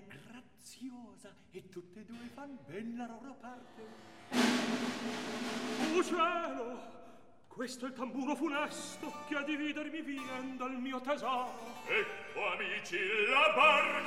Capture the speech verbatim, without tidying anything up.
è graziosa e tutte e due fan ben la loro parte. Oh cielo! Questo è il tamburo funesto che a dividermi vien dal mio tesoro. Ecco, amici, la barca